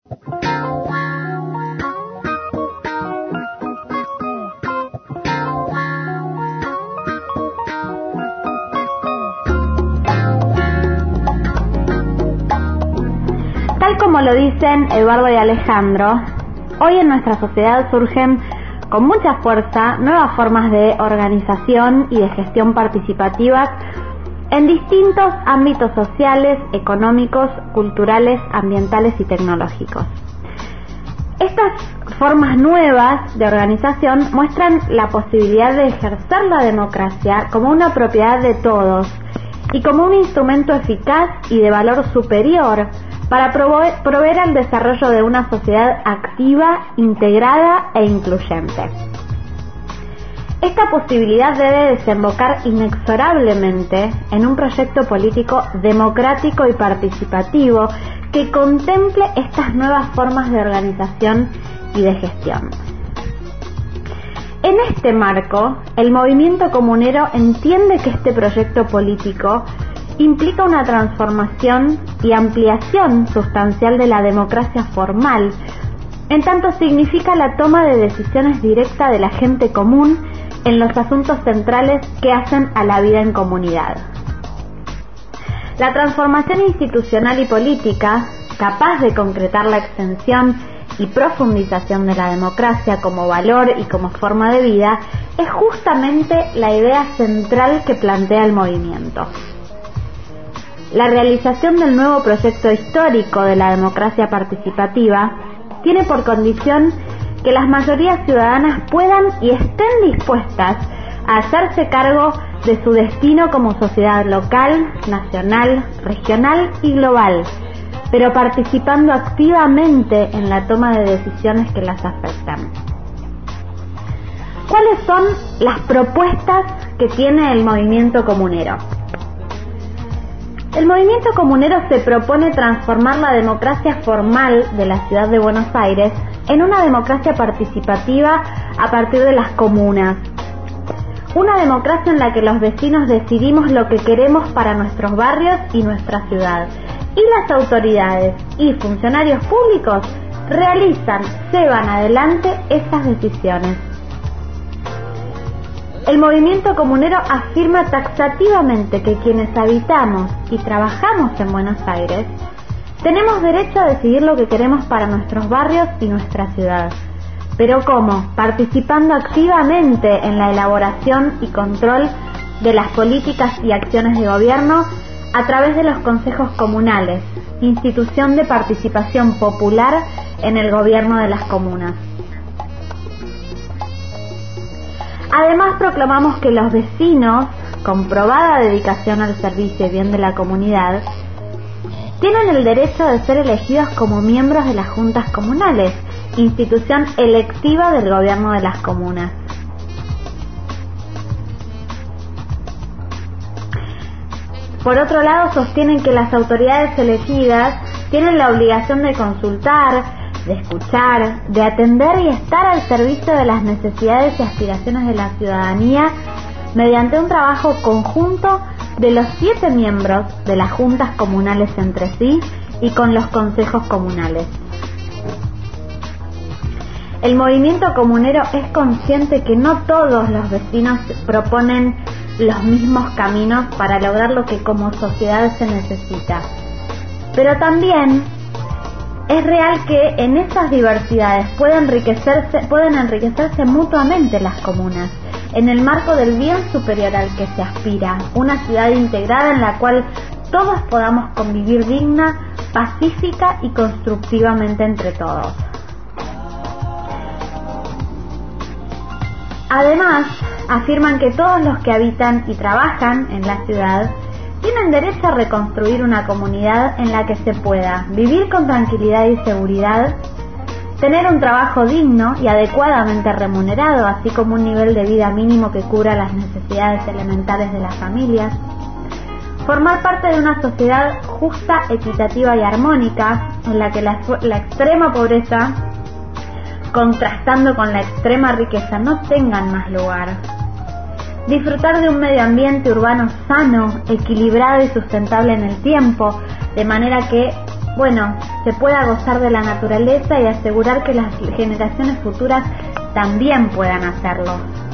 Tal como lo dicen Eduardo y Alejandro, hoy en nuestra sociedad surgen con mucha fuerza nuevas formas de organización y de gestión participativas en distintos ámbitos sociales, económicos, culturales, ambientales y tecnológicos. Estas formas nuevas de organización muestran la posibilidad de ejercer la democracia como una propiedad de todos y como un instrumento eficaz y de valor superior para proveer al desarrollo de una sociedad activa, integrada e incluyente. Esta posibilidad debe desembocar inexorablemente en un proyecto político democrático y participativo que contemple estas nuevas formas de organización y de gestión. En este marco, el movimiento comunero entiende que este proyecto político implica una transformación y ampliación sustancial de la democracia formal, en tanto significa la toma de decisiones directa de la gente común en los asuntos centrales que hacen a la vida en comunidad. La transformación institucional y política, capaz de concretar la extensión y profundización de la democracia como valor y como forma de vida, es justamente la idea central que plantea el movimiento. La realización del nuevo proyecto histórico de la democracia participativa tiene por condición que las mayorías ciudadanas puedan y estén dispuestas a hacerse cargo de su destino como sociedad local, nacional, regional y global, pero participando activamente en la toma de decisiones que las afectan. ¿Cuáles son las propuestas que tiene el movimiento comunero? El movimiento comunero se propone transformar la democracia formal de la ciudad de Buenos Aires en una democracia participativa a partir de las comunas. Una democracia en la que los vecinos decidimos lo que queremos para nuestros barrios y nuestra ciudad. Y las autoridades y funcionarios públicos llevan adelante esas decisiones. El movimiento comunero afirma taxativamente que quienes habitamos y trabajamos en Buenos Aires tenemos derecho a decidir lo que queremos para nuestros barrios y nuestra ciudad. ¿Pero cómo? Participando activamente en la elaboración y control de las políticas y acciones de gobierno a través de los consejos comunales, institución de participación popular en el gobierno de las comunas. Además, proclamamos que los vecinos, con probada dedicación al servicio y bien de la comunidad, tienen el derecho de ser elegidos como miembros de las juntas comunales, institución electiva del gobierno de las comunas. Por otro lado, sostienen que las autoridades elegidas tienen la obligación de consultar, de escuchar, de atender y estar al servicio de las necesidades y aspiraciones de la ciudadanía mediante un trabajo conjunto de los 7 miembros de las juntas comunales entre sí y con los consejos comunales. El movimiento comunero es consciente que no todos los vecinos proponen los mismos caminos para lograr lo que como sociedad se necesita, pero también es real que en esas diversidades pueden enriquecerse mutuamente las comunas, en el marco del bien superior al que se aspira, una ciudad integrada en la cual todos podamos convivir digna, pacífica y constructivamente entre todos. Además, afirman que todos los que habitan y trabajan en la ciudad tienen derecho a reconstruir una comunidad en la que se pueda vivir con tranquilidad y seguridad, tener un trabajo digno y adecuadamente remunerado, así como un nivel de vida mínimo que cubra las necesidades elementales de las familias, formar parte de una sociedad justa, equitativa y armónica, en la que la extrema pobreza, contrastando con la extrema riqueza, no tengan más lugar. Disfrutar de un medio ambiente urbano sano, equilibrado y sustentable en el tiempo, de manera que, se pueda gozar de la naturaleza y asegurar que las generaciones futuras también puedan hacerlo.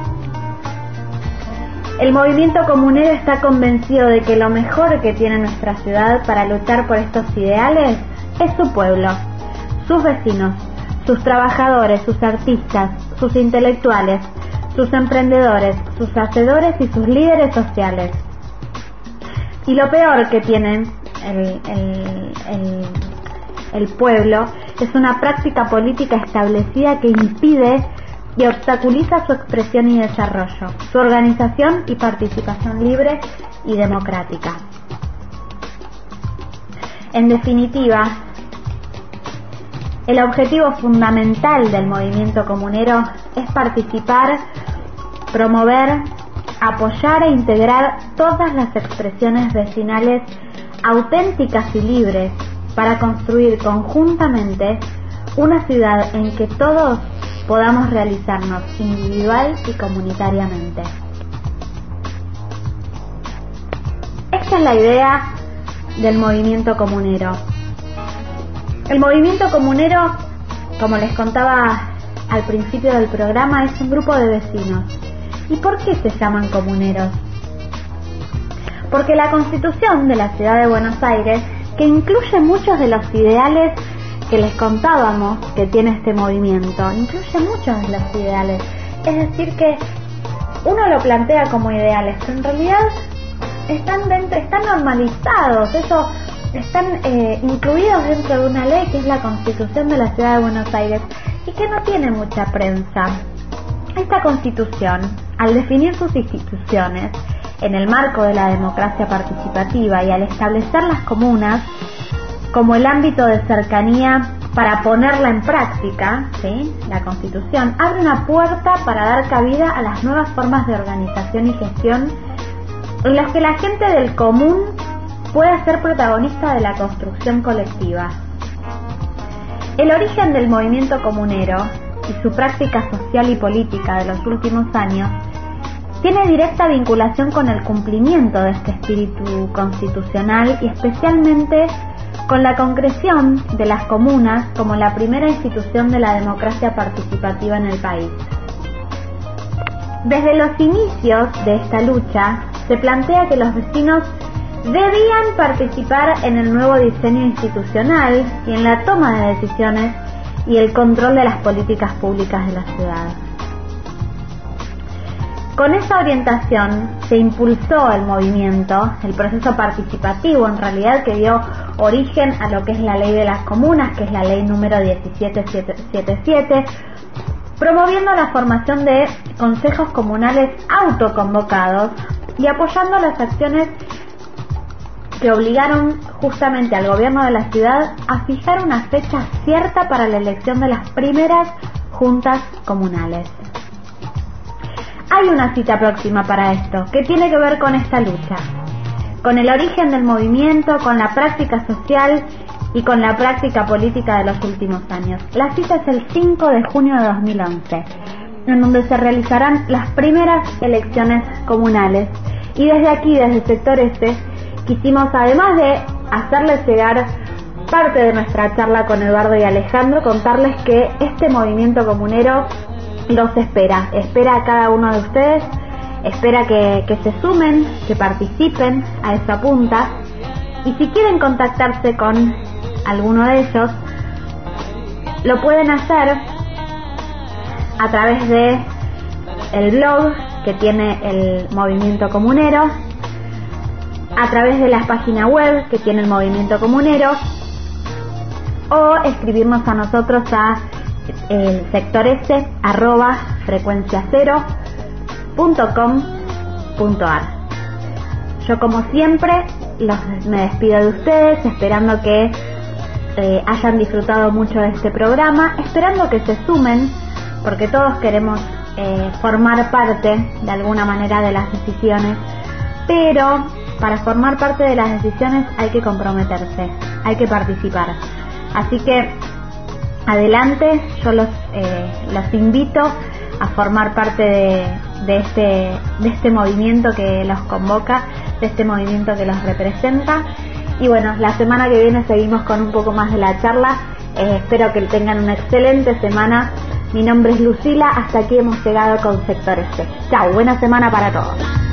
El movimiento comunero está convencido de que lo mejor que tiene nuestra ciudad para luchar por estos ideales es su pueblo, sus vecinos, sus trabajadores, sus artistas, sus intelectuales, sus emprendedores, sus hacedores y sus líderes sociales. Y lo peor que tiene el pueblo es una práctica política establecida que impide y obstaculiza su expresión y desarrollo, su organización y participación libre y democrática. En definitiva, el objetivo fundamental del movimiento comunero es participar, promover, apoyar e integrar todas las expresiones vecinales auténticas y libres para construir conjuntamente una ciudad en que todos podamos realizarnos individual y comunitariamente. Esta es la idea del movimiento comunero. El movimiento comunero, como les contaba al principio del programa, es un grupo de vecinos. ¿Y por qué se llaman comuneros? Porque la Constitución de la Ciudad de Buenos Aires, que incluye muchos de los ideales que les contábamos que tiene este movimiento, incluye muchos de los ideales. Es decir, que uno lo plantea como ideales, pero en realidad están normalizados, están incluidos dentro de una ley que es la Constitución de la Ciudad de Buenos Aires y que no tiene mucha prensa. Esta Constitución, al definir sus instituciones en el marco de la democracia participativa y al establecer las comunas como el ámbito de cercanía para ponerla en práctica, ¿sí? La Constitución abre una puerta para dar cabida a las nuevas formas de organización y gestión en las que la gente del común pueda ser protagonista de la construcción colectiva. El origen del movimiento comunero y su práctica social y política de los últimos años tiene directa vinculación con el cumplimiento de este espíritu constitucional y especialmente con la concreción de las comunas como la primera institución de la democracia participativa en el país. Desde los inicios de esta lucha se plantea que los vecinos debían participar en el nuevo diseño institucional y en la toma de decisiones y el control de las políticas públicas de la ciudad. Con esa orientación se impulsó el movimiento, el proceso participativo en realidad que dio origen a lo que es la ley de las comunas, que es la ley número 1777, promoviendo la formación de consejos comunales autoconvocados y apoyando las acciones que obligaron justamente al gobierno de la ciudad a fijar una fecha cierta para la elección de las primeras juntas comunales. Hay una cita próxima para esto, que tiene que ver con esta lucha, con el origen del movimiento, con la práctica social y con la práctica política de los últimos años. La cita es el 5 de junio de 2011, en donde se realizarán las primeras elecciones comunales. Y desde aquí, desde el sector este, quisimos, además de hacerles llegar parte de nuestra charla con Eduardo y Alejandro, contarles que este movimiento comunero los espera a cada uno de ustedes, espera que se sumen, que participen a esa punta, y si quieren contactarse con alguno de ellos, lo pueden hacer a través de el blog que tiene el movimiento comunero, a través de la página web que tiene el movimiento comunero, o escribirnos a nosotros a el sector @frecuenciacero.com.ar. Yo, como siempre, me despido de ustedes, esperando que hayan disfrutado mucho de este programa, esperando que se sumen, porque todos queremos formar parte de alguna manera de las decisiones, pero para formar parte de las decisiones hay que comprometerse, hay que participar. Así que adelante, yo los invito a formar parte de este movimiento que los convoca, de este movimiento que los representa, Y bueno, la semana que viene seguimos con un poco más de la charla. Espero que tengan una excelente semana. Mi nombre es Lucila, hasta aquí hemos llegado con Sector Este. Chao, buena semana para todos.